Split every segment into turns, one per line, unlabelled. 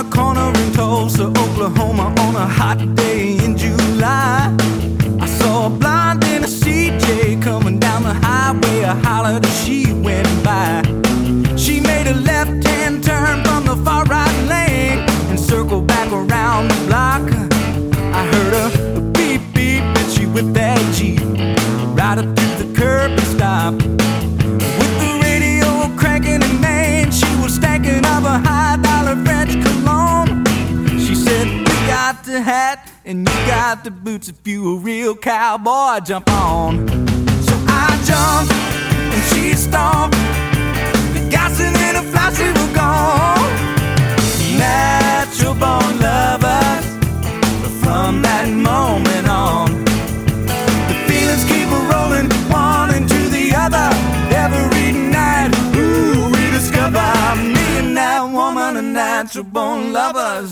a corner in Tulsa, Oklahoma, on a hot day in July. I saw a blonde in a CJ coming down the highway. I hollered as she went by. She made a left-hand turn from the far right lane and circled back around the block. I heard a beep beep and she whipped that Jeep right up to the curb and stopped. With the radio cranking in Maine, she was stacking up a high-dollar French cologne. She said, "You got the hat and you got the boots. If you a real cowboy, jump on." So I jumped and she stomped. The gasoline in a flash, we were gone. Natural born lovers from that moment on. The feelings keep rolling, one into the other. Every night, ooh, we discover me and that woman are natural born lovers.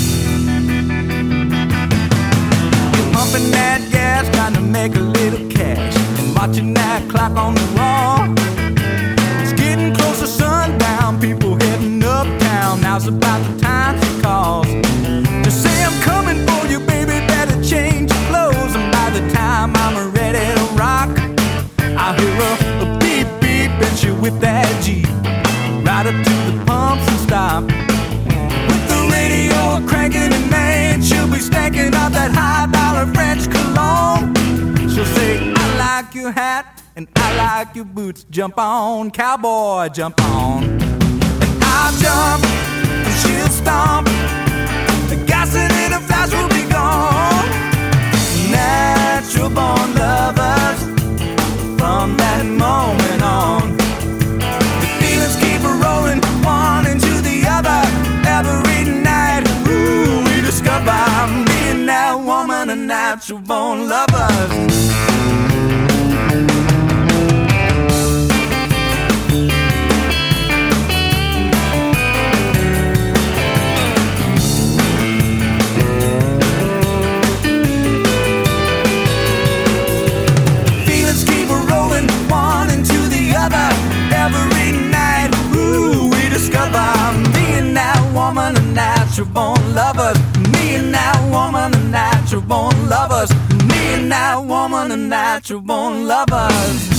Pumping that gas, trying to make a little cash, and watching that clock on the wall. It's getting close to sundown, people heading uptown. Now's about the time she calls to say, "I'm coming for you, baby, better change your clothes." And by the time I'm ready to rock, I hear a beep beep and she whip that Jeep right up to the pumps and stop. With the radio cranking in Maine, she'll be stacking up that high-dollar French cologne. She'll say, "I like your hat and I like your boots. Jump on, cowboy, jump on." And I'll jump and she'll stomp. The gasoline in a flash will be gone. Natural born lovers from that moment on. The feelings keep rolling, one into the other. Every night, ooh, we discover me and that woman are natural born lovers. Every night, ooh, we discover me and that woman are natural born lovers. Me and that woman are natural born lovers. Me and that woman are natural born lovers.